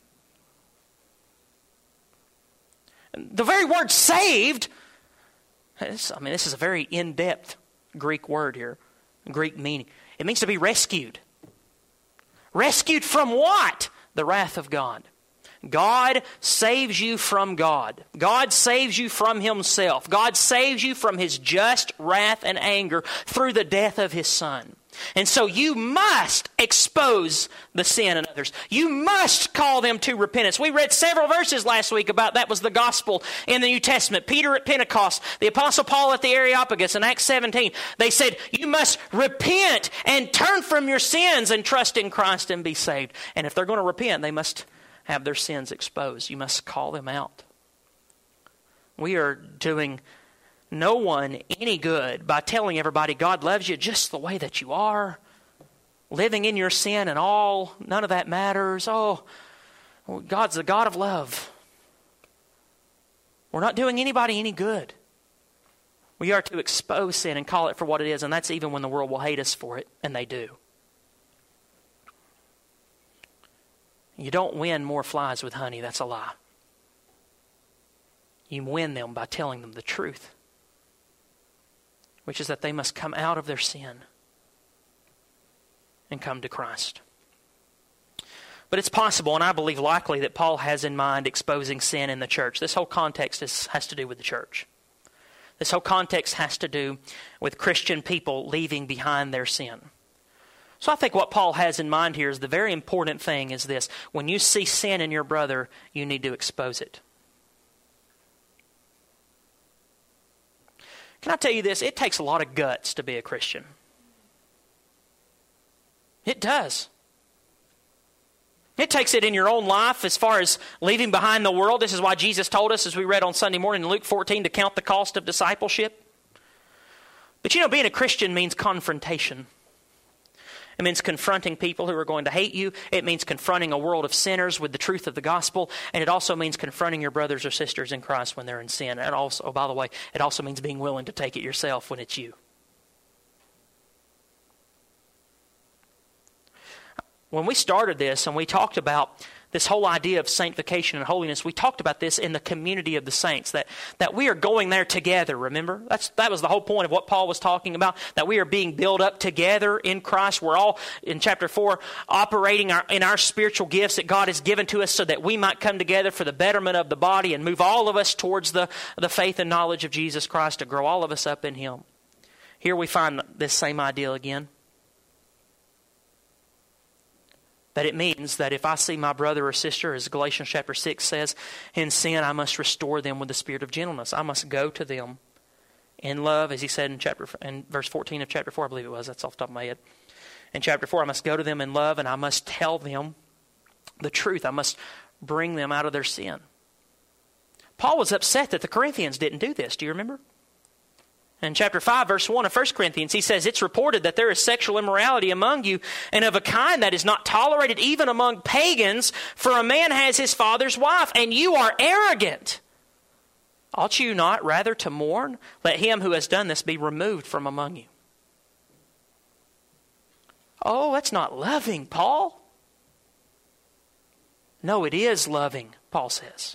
S1: The very word saved, this is a very in-depth Greek word here, Greek meaning. It means to be rescued. Rescued from what? The wrath of God. God saves you from God. God saves you from Himself. God saves you from His just wrath and anger through the death of His Son. And so you must expose the sin in others. You must call them to repentance. We read several verses last week about that was the gospel in the New Testament. Peter at Pentecost, the Apostle Paul at the Areopagus in Acts 17. They said, you must repent and turn from your sins and trust in Christ and be saved. And if they're going to repent, they must have their sins exposed. You must call them out. We are doing no one any good by telling everybody God loves you just the way that you are, living in your sin and all, none of that matters. Oh, God's the God of love. We're not doing anybody any good. We are to expose sin and call it for what it is, and that's even when the world will hate us for it, and they do. You don't win more flies with honey, that's a lie. You win them by telling them the truth, which is that they must come out of their sin and come to Christ. But it's possible, and I believe likely, that Paul has in mind exposing sin in the church. This whole context has to do with the church. This whole context has to do with Christian people leaving behind their sin. So I think what Paul has in mind here is the very important thing is this. When you see sin in your brother, you need to expose it. Can I tell you this? It takes a lot of guts to be a Christian. It does. It takes it in your own life as far as leaving behind the world. This is why Jesus told us, as we read on Sunday morning in Luke 14, to count the cost of discipleship. But being a Christian means confrontation. It means confronting people who are going to hate you. It means confronting a world of sinners with the truth of the gospel. And it also means confronting your brothers or sisters in Christ when they're in sin. And also, oh, by the way, it also means being willing to take it yourself when it's you. When we started this and we talked about this whole idea of sanctification and holiness, we talked about this in the community of the saints, that we are going there together, remember? That was the whole point of what Paul was talking about, that we are being built up together in Christ. We're all, in chapter 4, operating in our spiritual gifts that God has given to us so that we might come together for the betterment of the body and move all of us towards the faith and knowledge of Jesus Christ, to grow all of us up in Him. Here we find this same idea again. That it means that if I see my brother or sister, as Galatians chapter 6 says, in sin, I must restore them with the spirit of gentleness. I must go to them in love, as he said in verse 14 of chapter 4, I believe it was. That's off the top of my head. In chapter 4, I must go to them in love, and I must tell them the truth. I must bring them out of their sin. Paul was upset that the Corinthians didn't do this. Do you remember? In chapter 5, verse 1 of 1 Corinthians, he says, it's reported that there is sexual immorality among you, and of a kind that is not tolerated even among pagans, for a man has his father's wife, and you are arrogant. Ought you not rather to mourn? Let him who has done this be removed from among you. Oh, that's not loving, Paul. No, it is loving, Paul says.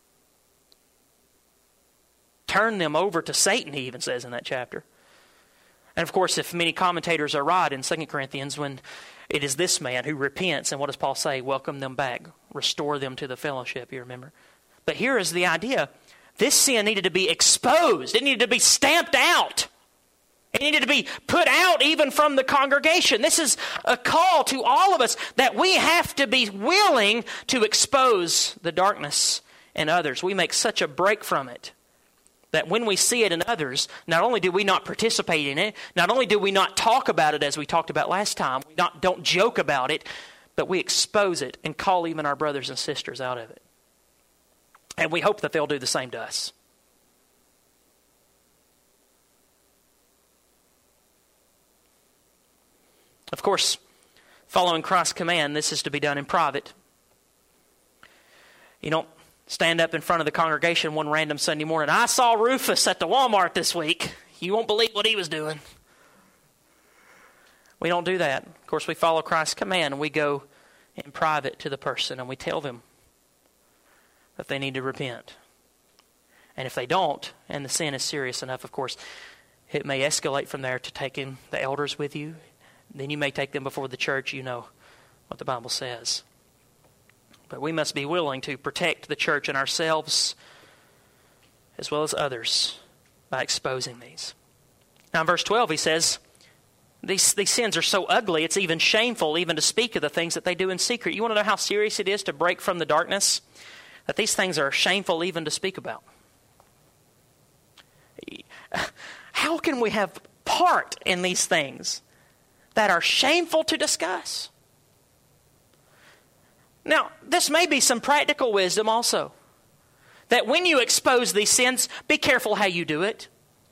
S1: Turn them over to Satan, he even says in that chapter. And of course, if many commentators are right in 2 Corinthians, when it is this man who repents, and what does Paul say? Welcome them back. Restore them to the fellowship, you remember. But here is the idea. This sin needed to be exposed. It needed to be stamped out. It needed to be put out even from the congregation. This is a call to all of us that we have to be willing to expose the darkness in others. We make such a break from it that when we see it in others, not only do we not participate in it, not only do we not talk about it as we talked about last time, we don't joke about it, but we expose it and call even our brothers and sisters out of it. And we hope that they'll do the same to us. Of course, following Christ's command, this is to be done in private. You don't stand up in front of the congregation one random Sunday morning. I saw Rufus at the Walmart this week. You won't believe what he was doing. We don't do that. Of course, we follow Christ's command and we go in private to the person and we tell them that they need to repent. And if they don't, and the sin is serious enough, of course, it may escalate from there to taking the elders with you. Then you may take them before the church. You know what the Bible says. But we must be willing to protect the church and ourselves as well as others by exposing these. Now in verse 12 he says, these sins are so ugly it's even shameful even to speak of the things that they do in secret. You want to know how serious it is to break from the darkness? That these things are shameful even to speak about. How can we have part in these things that are shameful to discuss? Now, this may be some practical wisdom also. That when you expose these sins, be careful how you do it.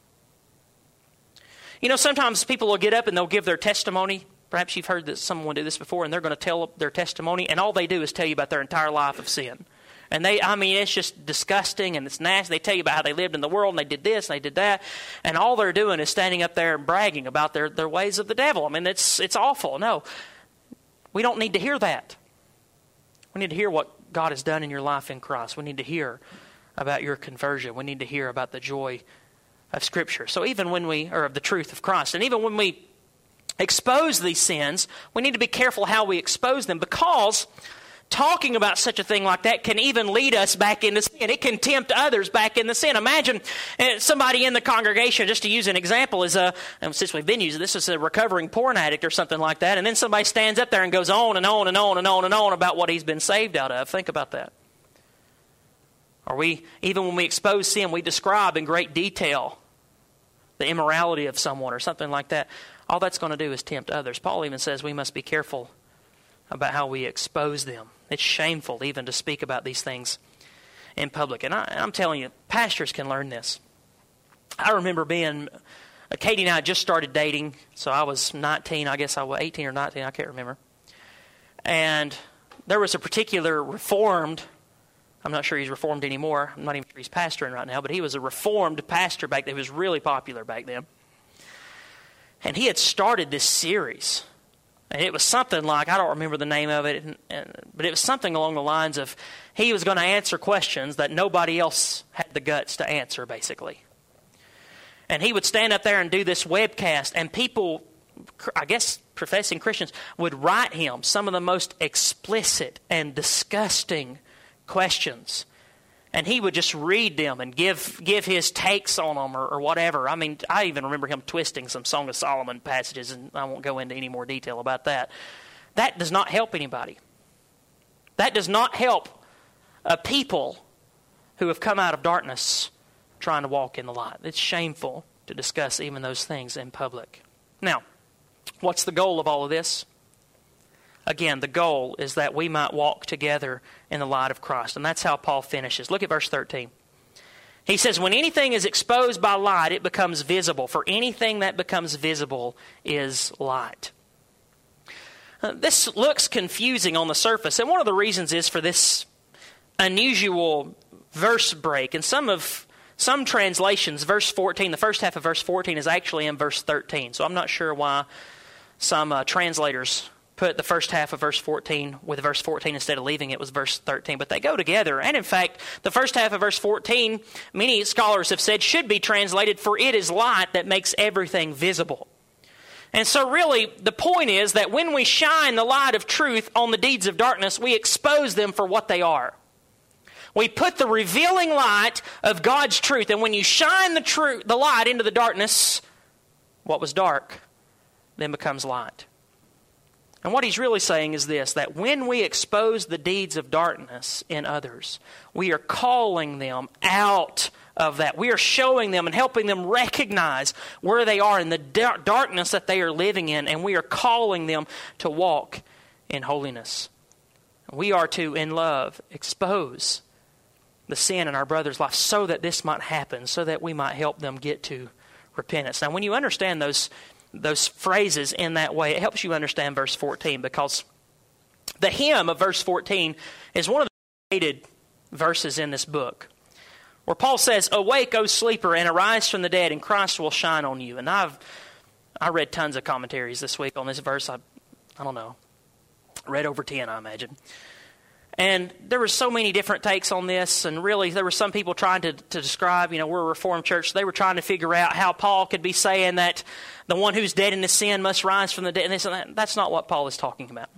S1: You know, sometimes people will get up and they'll give their testimony. Perhaps you've heard that someone do this before, and they're going to tell their testimony, and all they do is tell you about their entire life of sin. And it's just disgusting and it's nasty. They tell you about how they lived in the world and they did this and they did that. And all they're doing is standing up there and bragging about their ways of the devil. I mean, it's awful. No, we don't need to hear that. We need to hear what God has done in your life in Christ. We need to hear about your conversion. We need to hear about the joy of Scripture. So even of the truth of Christ. And even when we expose these sins, we need to be careful how we expose them, because talking about such a thing like that can even lead us back into sin. It can tempt others back into sin. Imagine somebody in the congregation, just to use an example, and since we've been using this, is a recovering porn addict or something like that, and then somebody stands up there and goes on and on and on and on and on about what he's been saved out of. Think about that. Or even when we expose sin, we describe in great detail the immorality of someone or something like that. All that's going to do is tempt others. Paul even says we must be careful about how we expose them. It's shameful even to speak about these things in public. And I'm telling you, pastors can learn this. I remember being Katie and I just started dating, so I was 19. I guess I was 18 or 19. I can't remember. And there was a particular Reformed, I'm not sure he's Reformed anymore. I'm not even sure he's pastoring right now, but he was a Reformed pastor back then. He was really popular back then. And he had started this series. And it was something like, I don't remember the name of it, but it was something along the lines of he was going to answer questions that nobody else had the guts to answer, basically. And he would stand up there and do this webcast, and people, I guess professing Christians, would write him some of the most explicit and disgusting questions. And he would just read them and give his takes on them or whatever. I mean, I even remember him twisting some Song of Solomon passages, and I won't go into any more detail about that. That does not help anybody. That does not help a people who have come out of darkness trying to walk in the light. It's shameful to discuss even those things in public. Now, what's the goal of all of this? Again, the goal is that we might walk together in the light of Christ. And that's how Paul finishes. Look at verse 13. He says, when anything is exposed by light, it becomes visible. For anything that becomes visible is light. This looks confusing on the surface. And one of the reasons is for this unusual verse break. In some translations, verse 14, the first half of verse 14 is actually in verse 13. So I'm not sure why some translators put the first half of verse 14 with verse 14 instead of leaving it was verse 13. But they go together. And in fact, the first half of verse 14, many scholars have said, should be translated, for it is light that makes everything visible. And so really, the point is that when we shine the light of truth on the deeds of darkness, we expose them for what they are. We put the revealing light of God's truth. And when you shine the light into the darkness, what was dark then becomes light. And what he's really saying is this, that when we expose the deeds of darkness in others, we are calling them out of that. We are showing them and helping them recognize where they are in the darkness that they are living in, and we are calling them to walk in holiness. We are to, in love, expose the sin in our brother's life so that this might happen, so that we might help them get to repentance. Now, when you understand those phrases in that way, it helps you understand verse 14, because the hymn of verse 14 is one of the hated verses in this book, where Paul says, "Awake, O sleeper, and arise from the dead, and Christ will shine on you." And I read tons of commentaries this week on this verse. I don't know, read over 10, I imagine. And there were so many different takes on this, and really there were some people trying to describe, we're a Reformed church, so they were trying to figure out how Paul could be saying that the one who's dead in his sin must rise from the dead. And this and that. That's not what Paul is talking about.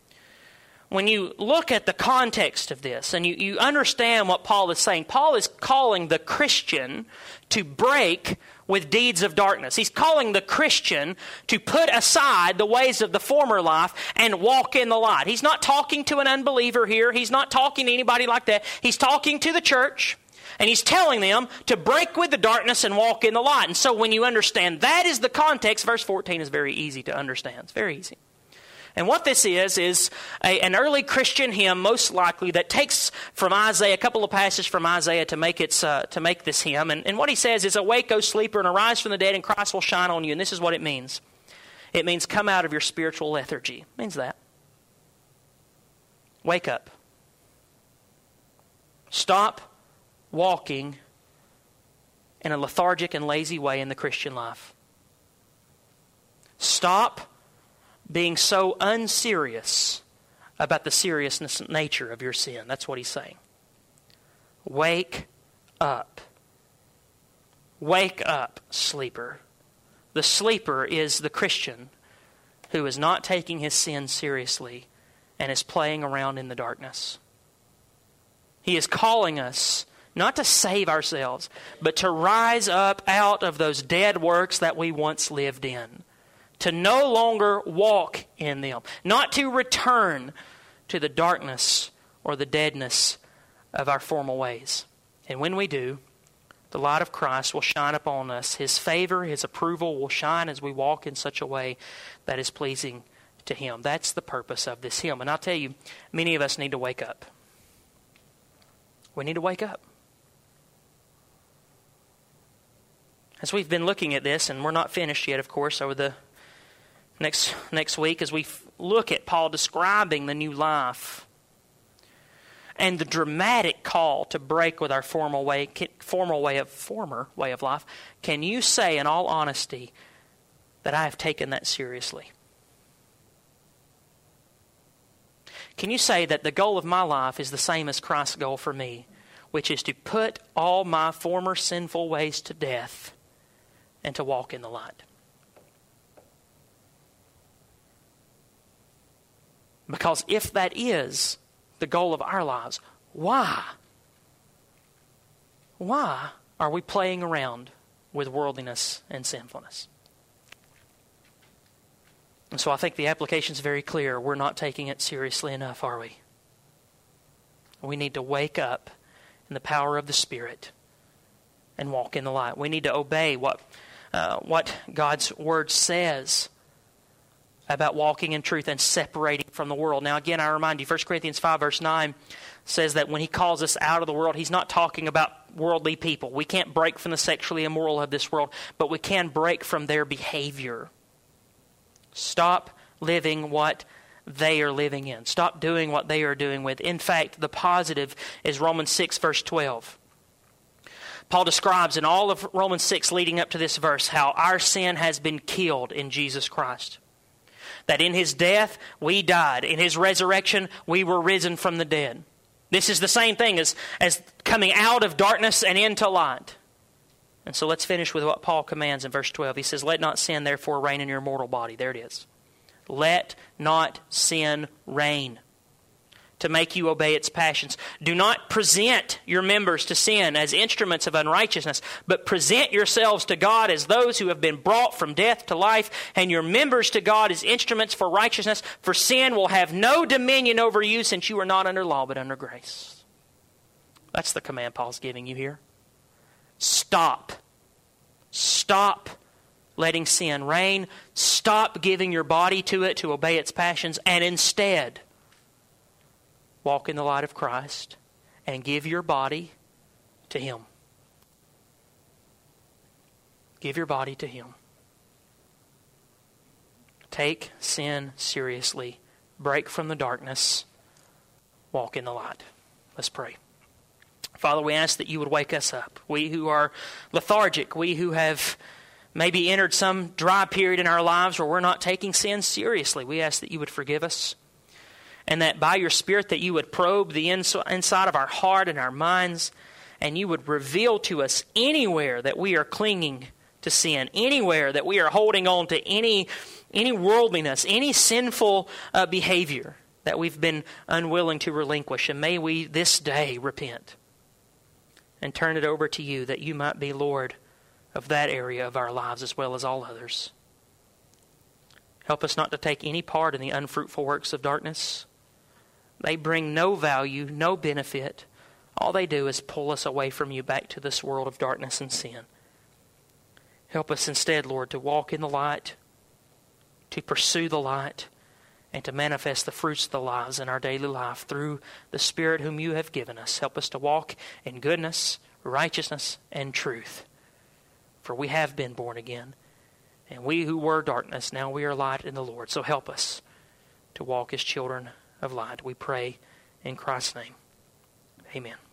S1: When you look at the context of this, and you understand what Paul is saying, Paul is calling the Christian to break with deeds of darkness. He's calling the Christian to put aside the ways of the former life and walk in the light. He's not talking to an unbeliever here. He's not talking to anybody like that. He's talking to the church, and he's telling them to break with the darkness and walk in the light. And so when you understand that is the context, verse 14 is very easy to understand. It's very easy. And what this is an early Christian hymn, most likely, that takes from Isaiah, a couple of passages from Isaiah to make this hymn. And what he says is, "Awake, O sleeper, and arise from the dead, and Christ will shine on you." And this is what it means. It means come out of your spiritual lethargy. It means that. Wake up. Stop walking in a lethargic and lazy way in the Christian life. Stop being so unserious about the seriousness and nature of your sin. That's what he's saying. Wake up. Wake up, sleeper. The sleeper is the Christian who is not taking his sin seriously and is playing around in the darkness. He is calling us not to save ourselves, but to rise up out of those dead works that we once lived in. To no longer walk in them. Not to return to the darkness or the deadness of our former ways. And when we do, the light of Christ will shine upon us. His favor, His approval will shine as we walk in such a way that is pleasing to Him. That's the purpose of this hymn. And I'll tell you, many of us need to wake up. We need to wake up. As we've been looking at this, and we're not finished yet, of course, over the next week, as we look at Paul describing the new life and the dramatic call to break with our former way of life, can you say in all honesty that I have taken that seriously? Can you say that the goal of my life is the same as Christ's goal for me, which is to put all my former sinful ways to death and to walk in the light? Because if that is the goal of our lives, why are we playing around with worldliness and sinfulness? And so I think the application is very clear. We're not taking it seriously enough, are we? We need to wake up in the power of the Spirit and walk in the light. We need to obey what God's Word says about walking in truth and separating from the world. Now again, I remind you, 1 Corinthians 5 verse 9 says that when he calls us out of the world, he's not talking about worldly people. We can't break from the sexually immoral of this world, but we can break from their behavior. Stop living what they are living in. Stop doing what they are doing with. In fact, the positive is Romans 6 verse 12. Paul describes in all of Romans 6 leading up to this verse how our sin has been killed in Jesus Christ. That in His death, we died. In His resurrection, we were risen from the dead. This is the same thing as coming out of darkness and into light. And so let's finish with what Paul commands in verse 12. He says, let not sin therefore reign in your mortal body. There it is. Let not sin reign to make you obey its passions. Do not present your members to sin as instruments of unrighteousness, but present yourselves to God as those who have been brought from death to life, and your members to God as instruments for righteousness, for sin will have no dominion over you, since you are not under law but under grace. That's the command Paul's giving you here. Stop. Stop letting sin reign. Stop giving your body to it to obey its passions, and instead walk in the light of Christ and give your body to Him. Give your body to Him. Take sin seriously. Break from the darkness. Walk in the light. Let's pray. Father, we ask that you would wake us up. We who are lethargic, we who have maybe entered some dry period in our lives where we're not taking sin seriously, we ask that you would forgive us. And that by your Spirit that you would probe the inside of our heart and our minds, and you would reveal to us anywhere that we are clinging to sin, anywhere that we are holding on to any worldliness, any sinful behavior that we've been unwilling to relinquish. And may we this day repent and turn it over to you, that you might be Lord of that area of our lives as well as all others. Help us not to take any part in the unfruitful works of darkness. They bring no value, no benefit. All they do is pull us away from you back to this world of darkness and sin. Help us instead, Lord, to walk in the light, to pursue the light, and to manifest the fruits of the lives in our daily life through the Spirit whom you have given us. Help us to walk in goodness, righteousness, and truth. For we have been born again, and we who were darkness, now we are light in the Lord. So help us to walk as children of light. We pray in Christ's name. Amen.